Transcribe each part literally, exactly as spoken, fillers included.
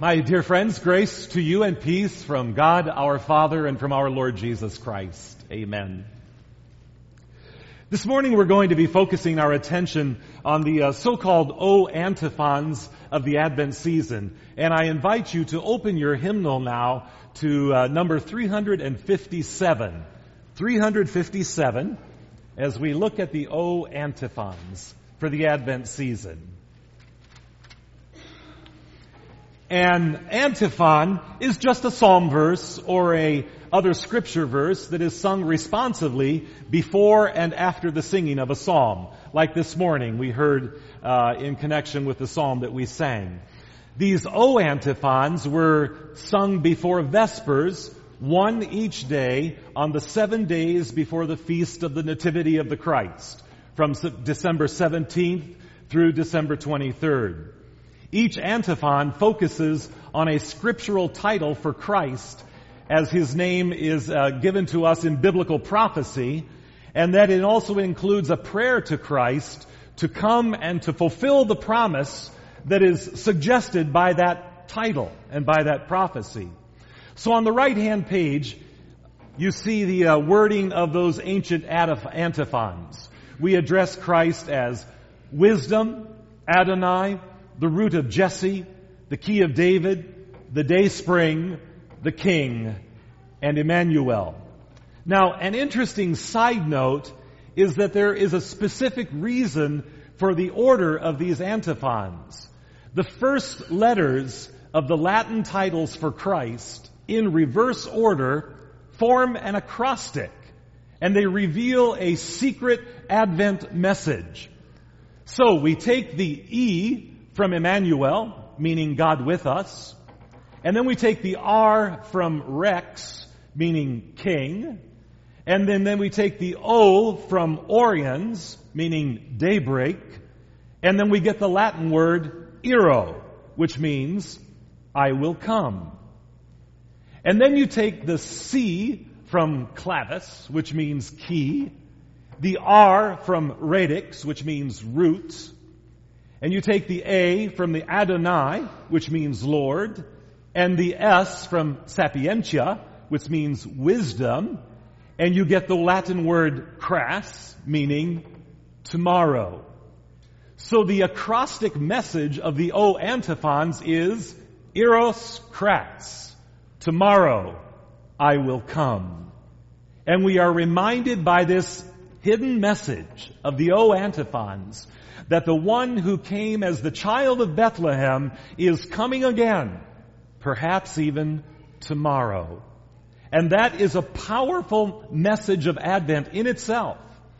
My dear friends, grace to you and peace from God our Father and from our Lord Jesus Christ. Amen. This morning we're going to be focusing our attention on the uh, so-called O antiphons of the Advent season. And I invite you to open your hymnal now to uh, number three fifty-seven. three fifty-seven as we look at the O antiphons for the Advent season. An antiphon is just a psalm verse or a other scripture verse that is sung responsively before and after the singing of a psalm. Like this morning we heard uh, in connection with the psalm that we sang. These O antiphons were sung before Vespers, one each day on the seven days before the feast of the Nativity of the Christ, from December seventeenth through December twenty-third. Each antiphon focuses on a scriptural title for Christ, as his name is uh, given to us in biblical prophecy, and that it also includes a prayer to Christ to come and to fulfill the promise that is suggested by that title and by that prophecy. So on the right-hand page, you see the uh, wording of those ancient antiphons. We address Christ as Wisdom, Adonai, the Root of Jesse, the Key of David, the Dayspring, the King, and Emmanuel. Now, an interesting side note is that there is a specific reason for the order of these antiphons. The first letters of the Latin titles for Christ, in reverse order, form an acrostic, and they reveal a secret Advent message. So we take the E from Emmanuel, meaning God with us, and then we take the R from Rex, meaning King, and then, then we take the O from Oriens, meaning daybreak, and then we get the Latin word iro, which means I will come. And then you take the C from clavis, which means key, the R from radix, which means roots, and you take the A from the Adonai, which means Lord, and the S from sapientia, which means wisdom, and you get the Latin word cras, meaning tomorrow. So the acrostic message of the O antiphons is Eros cras, tomorrow I will come. And we are reminded by this hidden message of the O antiphons that the one who came as the child of Bethlehem is coming again, perhaps even tomorrow. And that is a powerful message of Advent in itself.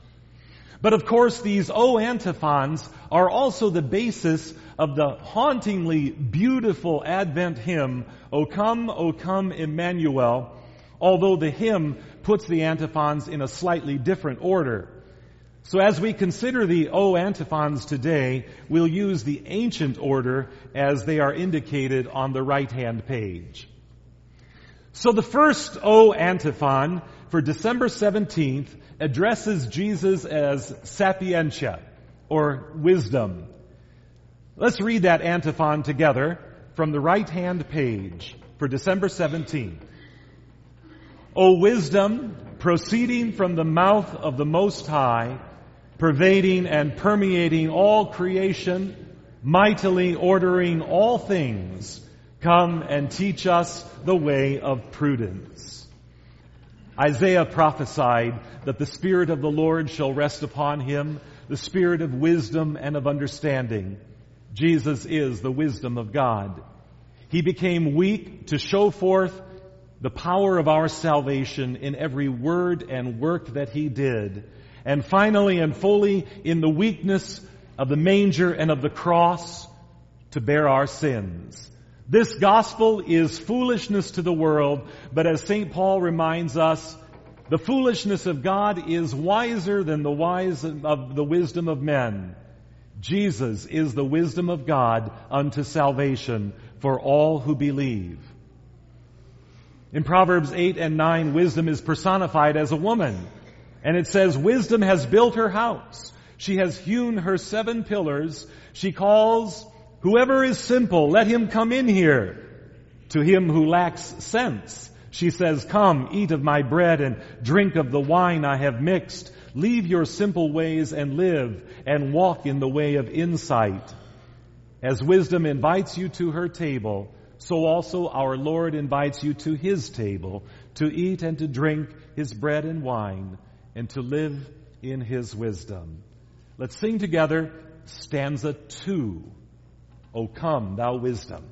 But of course, these O antiphons are also the basis of the hauntingly beautiful Advent hymn, O come, O come, Emmanuel, although the hymn puts the antiphons in a slightly different order. So as we consider the O antiphons today, we'll use the ancient order as they are indicated on the right-hand page. So the first O antiphon for December seventeenth addresses Jesus as sapientia, or wisdom. Let's read that antiphon together from the right-hand page for December seventeenth. O wisdom, proceeding from the mouth of the Most High, pervading and permeating all creation, mightily ordering all things, come and teach us the way of prudence. Isaiah prophesied that the Spirit of the Lord shall rest upon him, the Spirit of wisdom and of understanding. Jesus is the wisdom of God. He became weak to show forth the power of our salvation in every word and work that he did. And finally and fully in the weakness of the manger and of the cross to bear our sins. This gospel is foolishness to the world, but as Saint Paul reminds us, the foolishness of God is wiser than the wise of the wisdom of men. Jesus is the wisdom of God unto salvation for all who believe. In Proverbs eight and nine, wisdom is personified as a woman. And it says, wisdom has built her house. She has hewn her seven pillars. She calls, whoever is simple, let him come in here. To him who lacks sense, she says, come, eat of my bread and drink of the wine I have mixed. Leave your simple ways and live, and walk in the way of insight. As wisdom invites you to her table, so also our Lord invites you to his table, to eat and to drink his bread and wine, and to live in his wisdom. Let's sing together stanza two. O come, thou wisdom.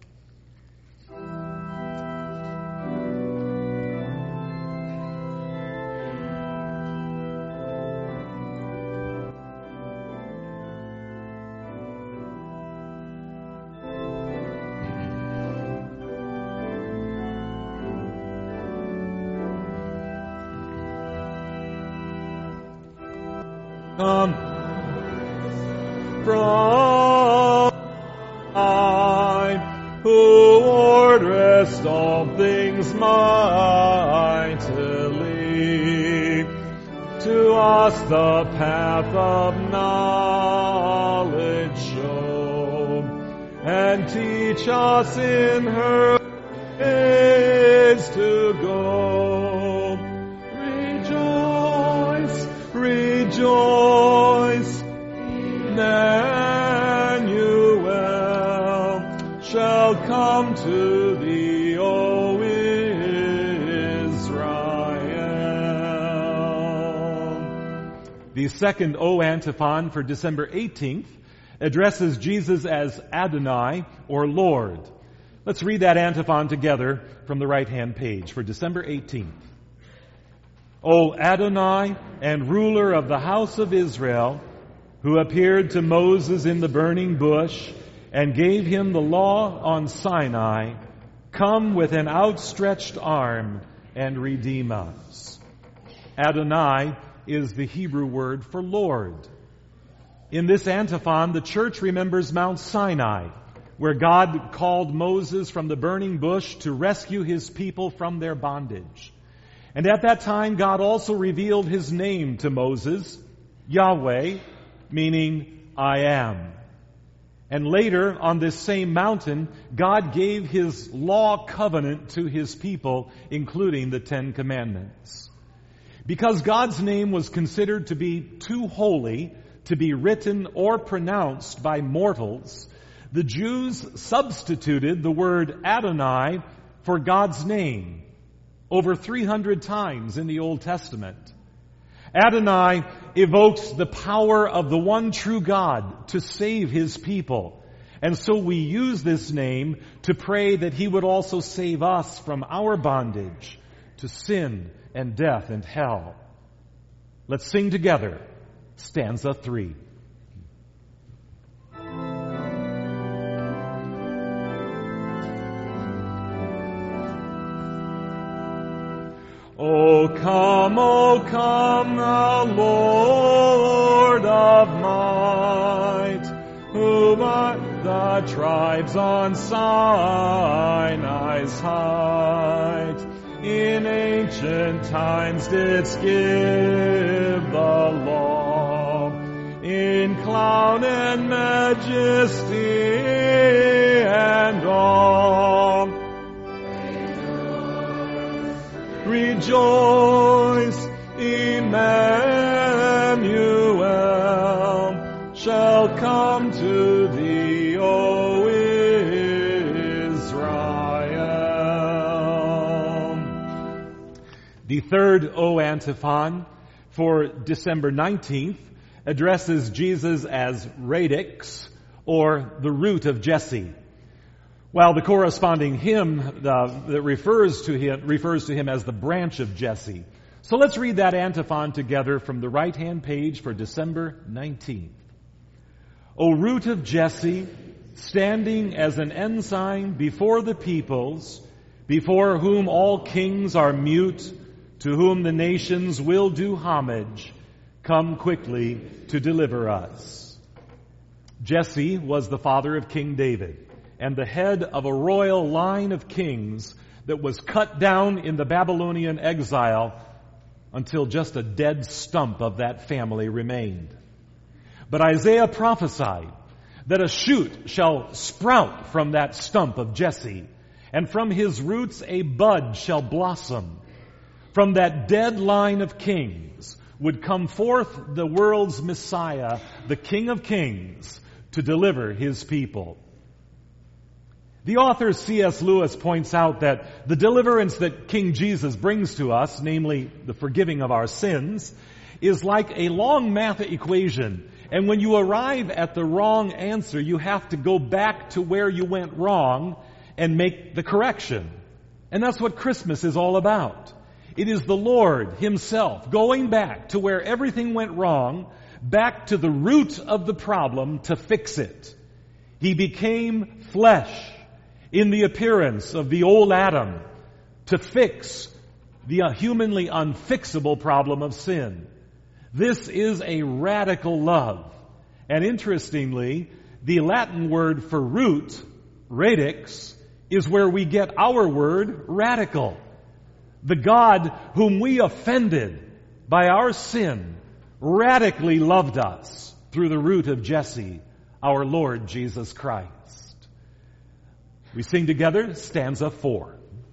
Come from I, who orderest all things mightily, to us the path of knowledge show, and teach us in her ways to go. Rejoice, rejoice, Emmanuel shall come to thee, O Israel. The second O antiphon for December eighteenth addresses Jesus as Adonai, or Lord. Let's read that antiphon together from the right-hand page for December eighteenth. O Adonai and ruler of the house of Israel, who appeared to Moses in the burning bush and gave him the law on Sinai, come with an outstretched arm and redeem us. Adonai is the Hebrew word for Lord. In this antiphon, the church remembers Mount Sinai, where God called Moses from the burning bush to rescue his people from their bondage. And at that time, God also revealed his name to Moses, Yahweh, meaning I am. And later, on this same mountain, God gave his law covenant to his people, including the Ten Commandments. Because God's name was considered to be too holy to be written or pronounced by mortals, the Jews substituted the word Adonai for God's name over three hundred times in the Old Testament. Adonai evokes the power of the one true God to save his people. And so we use this name to pray that he would also save us from our bondage to sin and death and hell. Let's sing together stanza three. O come, O come, thou Lord of might, who by the tribes on Sinai's height in ancient times didst give the law, in cloud and majesty and awe. Rejoice, Emmanuel shall come to thee, O Israel. The third O antiphon for December nineteenth addresses Jesus as Radix, or the root of Jesse, while the corresponding hymn uh, that refers to him refers to him as the branch of Jesse. So let's read that antiphon together from the right-hand page for December nineteenth. O root of Jesse, standing as an ensign before the peoples, before whom all kings are mute, to whom the nations will do homage, come quickly to deliver us. Jesse was the father of King David, and the head of a royal line of kings that was cut down in the Babylonian exile until just a dead stump of that family remained. But Isaiah prophesied that a shoot shall sprout from that stump of Jesse, and from his roots a bud shall blossom. From that dead line of kings would come forth the world's Messiah, the King of Kings, to deliver his people. The author C S Lewis points out that the deliverance that King Jesus brings to us, namely the forgiving of our sins, is like a long math equation. And when you arrive at the wrong answer, you have to go back to where you went wrong and make the correction. And that's what Christmas is all about. It is the Lord himself going back to where everything went wrong, back to the root of the problem to fix it. He became flesh in the appearance of the old Adam to fix the humanly unfixable problem of sin. This is a radical love. And interestingly, the Latin word for root, radix, is where we get our word radical. The God whom we offended by our sin radically loved us through the root of Jesse, our Lord Jesus Christ. We sing together stanza four.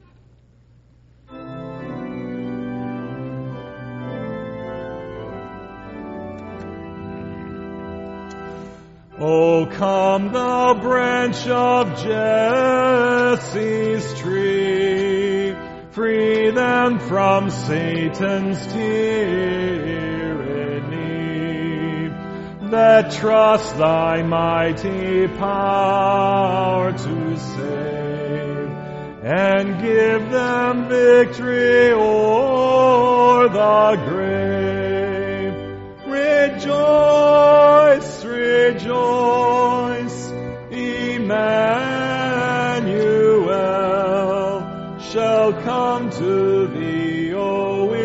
O come thou branch of Jesse's tree, free them from Satan's tyranny, that trust thy mighty power to save, and give them victory o'er the grave. Rejoice, rejoice, Emmanuel shall come to thee, O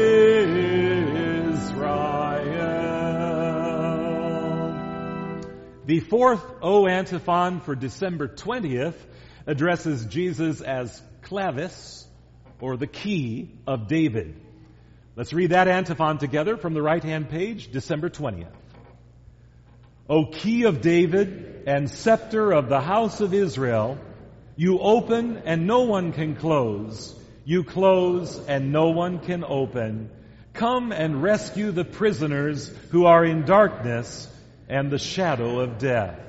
Israel. The fourth O antiphon for December twentieth addresses Jesus as clavis, or the key of David. Let's read that antiphon together from the right-hand page, December twentieth. O key of David and scepter of the house of Israel, you open and no one can close. You close and no one can open. Come and rescue the prisoners who are in darkness and the shadow of death.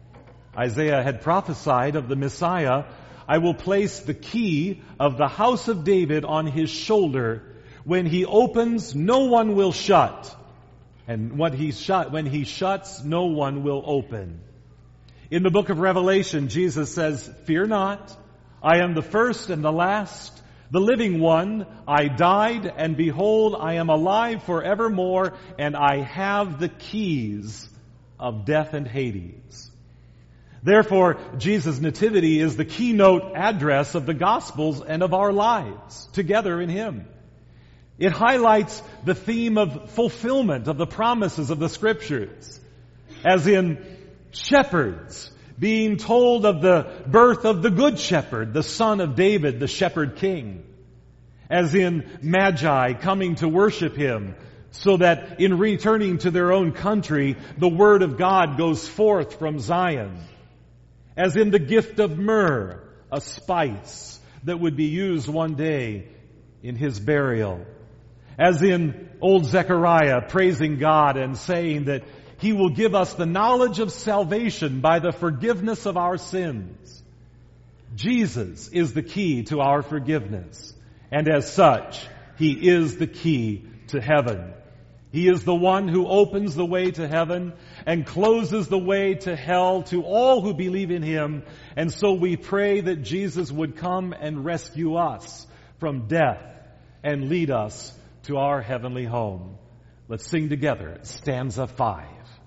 Isaiah had prophesied of the Messiah, I will place the key of the house of David on his shoulder. When he opens, no one will shut. And what he shut, when he shuts, no one will open. In the book of Revelation, Jesus says, fear not, I am the first and the last, the living one. I died, and behold, I am alive forevermore, and I have the keys of death and Hades. Therefore, Jesus' nativity is the keynote address of the Gospels and of our lives together in Him. It highlights the theme of fulfillment of the promises of the Scriptures, as in shepherds being told of the birth of the Good Shepherd, the son of David, the shepherd king, as in magi coming to worship Him, so that in returning to their own country, the Word of God goes forth from Zion, as in the gift of myrrh, a spice that would be used one day in His burial, as in old Zechariah praising God and saying that He will give us the knowledge of salvation by the forgiveness of our sins. Jesus is the key to our forgiveness, and as such, He is the key to heaven. He is the one who opens the way to heaven and closes the way to hell to all who believe in Him. And so we pray that Jesus would come and rescue us from death and lead us to our heavenly home. Let's sing together stanza five.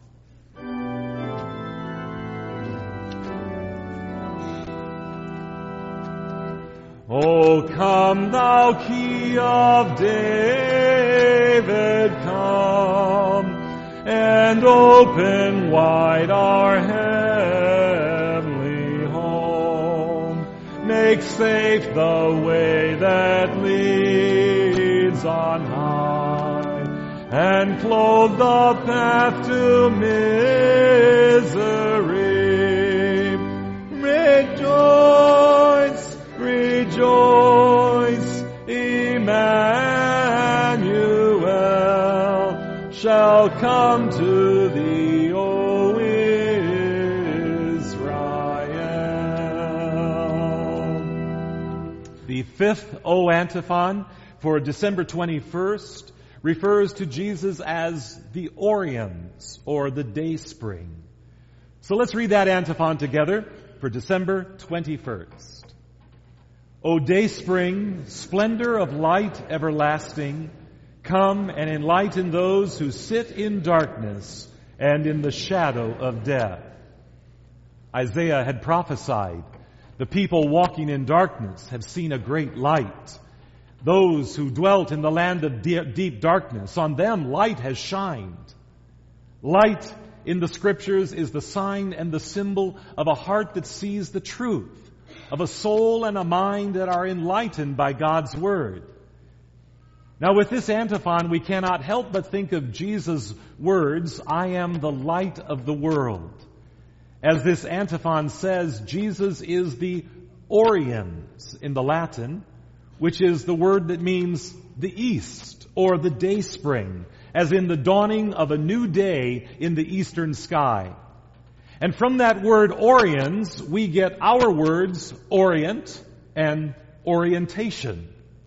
O come thou key of David, come and open wide our heavenly home. Make safe the way that leads on high, and clothe the path to misery. Rejoice, rejoice. shall come to thee, O Israel. The fifth O antiphon for December twenty-first refers to Jesus as the Oriens, or the dayspring. So let's read that antiphon together for December twenty-first. O dayspring, splendor of light everlasting, come and enlighten those who sit in darkness and in the shadow of death. Isaiah had prophesied, the people walking in darkness have seen a great light. Those who dwelt in the land of deep darkness, on them light has shined. Light in the Scriptures is the sign and the symbol of a heart that sees the truth, of a soul and a mind that are enlightened by God's Word. Now with this antiphon, we cannot help but think of Jesus' words, I am the light of the world. As this antiphon says, Jesus is the Oriens in the Latin, which is the word that means the east, or the dayspring, as in the dawning of a new day in the eastern sky. And from that word Oriens, we get our words orient and orientation.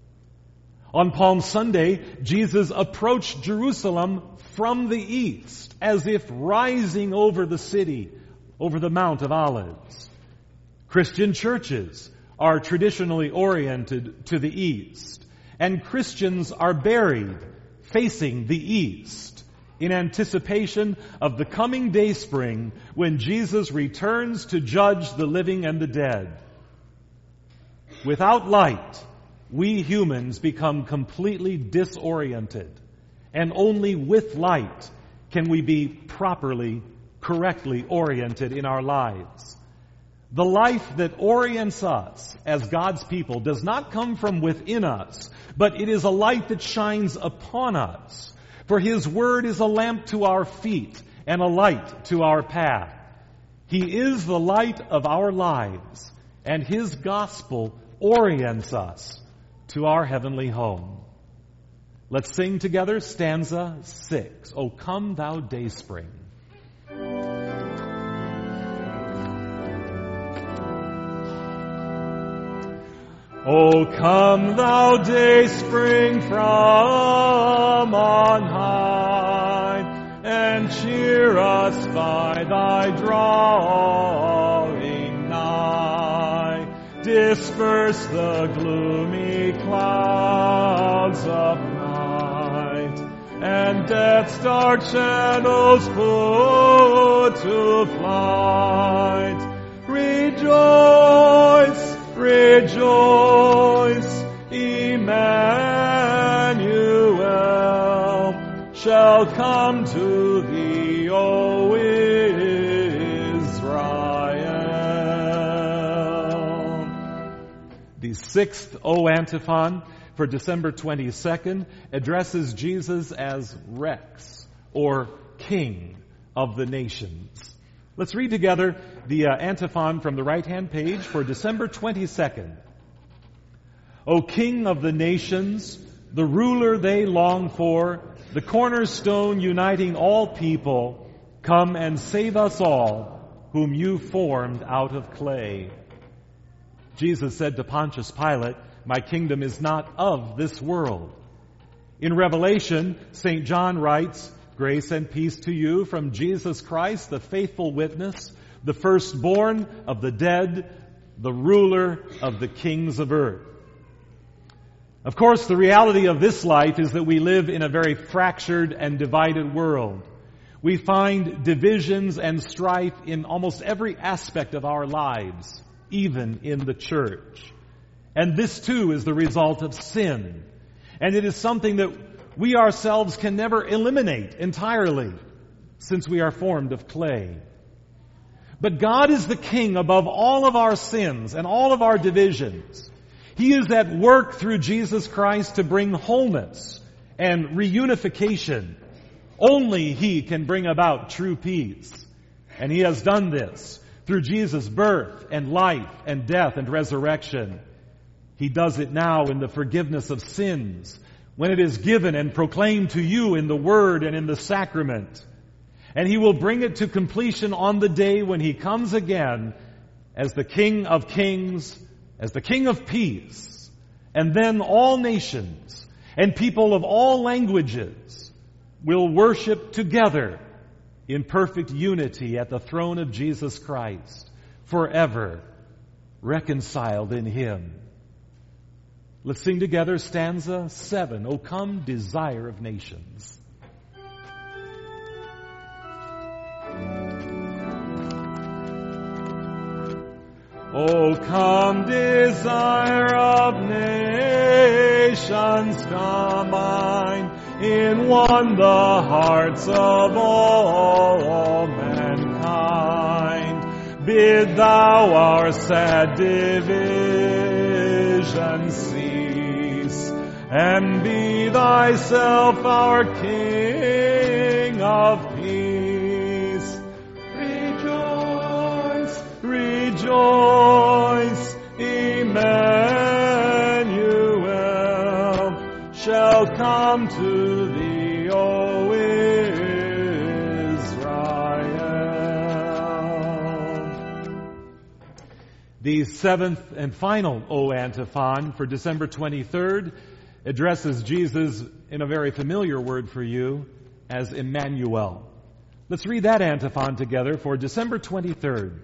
On Palm Sunday, Jesus approached Jerusalem from the east, as if rising over the city, over the Mount of Olives. Christian churches are traditionally oriented to the east, and Christians are buried facing the east in anticipation of the coming dayspring when Jesus returns to judge the living and the dead. Without light, we humans become completely disoriented, and only with light can we be properly, correctly oriented in our lives. The life that orients us as God's people does not come from within us, but it is a light that shines upon us. For His Word is a lamp to our feet and a light to our path. He is the light of our lives, and His gospel orients us to our heavenly home. Let's sing together stanza six. O come thou dayspring. O come thou dayspring from on high, and cheer us by thy drawing nigh. Disperse the gloomy clouds of night, and death's dark shadows put to flight. Rejoice! Rejoice, Emmanuel shall come to thee, O Israel. The sixth O antiphon for December twenty-second addresses Jesus as Rex, or King of the nations. Let's read together the uh, antiphon from the right-hand page for December twenty-second. O King of the nations, the ruler they long for, the cornerstone uniting all people, come and save us all, whom you formed out of clay. Jesus said to Pontius Pilate, my kingdom is not of this world. In Revelation, Saint John writes, grace and peace to you from Jesus Christ, the faithful witness, the firstborn of the dead, the ruler of the kings of earth. Of course, the reality of this life is that we live in a very fractured and divided world. We find divisions and strife in almost every aspect of our lives, even in the church. And this too is the result of sin. And it is something that we ourselves can never eliminate entirely, since we are formed of clay. But God is the King above all of our sins and all of our divisions. He is at work through Jesus Christ to bring wholeness and reunification. Only He can bring about true peace. And He has done this through Jesus' birth and life and death and resurrection. He does it now in the forgiveness of sins, when it is given and proclaimed to you in the Word and in the sacrament. And He will bring it to completion on the day when He comes again as the King of Kings, as the King of Peace. And then all nations and people of all languages will worship together in perfect unity at the throne of Jesus Christ, forever reconciled in Him. Let's sing together stanza seven. O come, desire of nations. O come, desire of nations, combine in one the hearts of all mankind. Bid thou our sad division cease, and be thyself our King of peace. Rejoice, rejoice, Emmanuel shall come to thee, O The seventh and final O antiphon for December twenty-third addresses Jesus in a very familiar word for you as Emmanuel. Let's read that antiphon together for December twenty-third.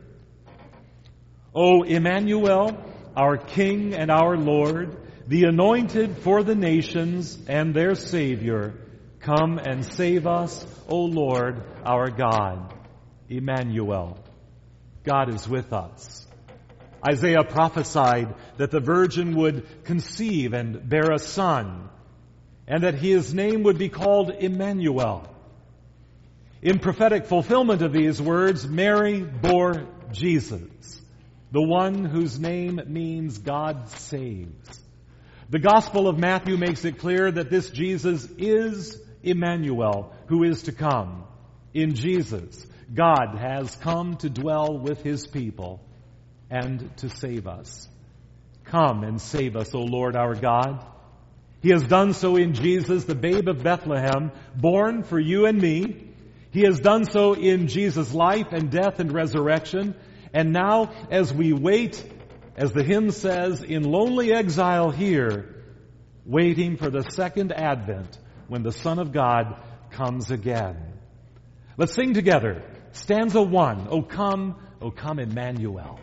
O Emmanuel, our King and our Lord, the anointed for the nations and their Savior, come and save us, O Lord, our God. Emmanuel, God is with us. Isaiah prophesied that the virgin would conceive and bear a son, and that his name would be called Emmanuel. In prophetic fulfillment of these words, Mary bore Jesus, the one whose name means God saves. The Gospel of Matthew makes it clear that this Jesus is Emmanuel, who is to come. In Jesus, God has come to dwell with His people and to save us. Come and save us, O Lord our God. He has done so in Jesus, the babe of Bethlehem, born for you and me. He has done so in Jesus' life and death and resurrection. And now, as we wait, as the hymn says, in lonely exile here, waiting for the second advent when the Son of God comes again. Let's sing together. Stanza one. O come, O come, Emmanuel.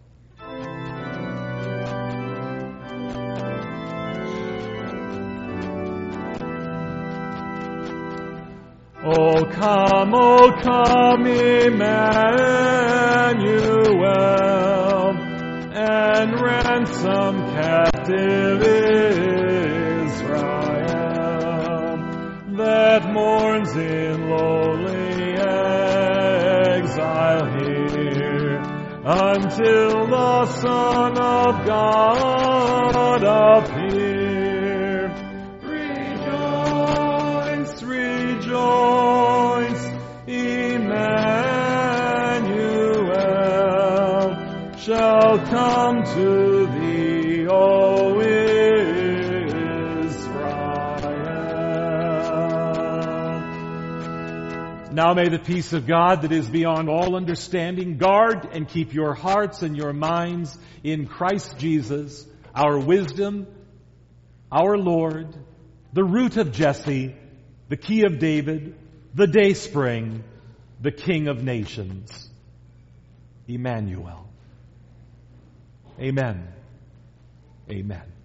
O come, O come, Emmanuel, and ransom captive Israel, that mourns in lowly exile here, until the Son of God appear. Rejoice, rejoice, Emmanuel shall come to thee, O Israel. Now may the peace of God that is beyond all understanding guard and keep your hearts and your minds in Christ Jesus, our wisdom, our Lord, the root of Jesse, the key of David, the dayspring, the King of nations, Emmanuel. Amen. Amen.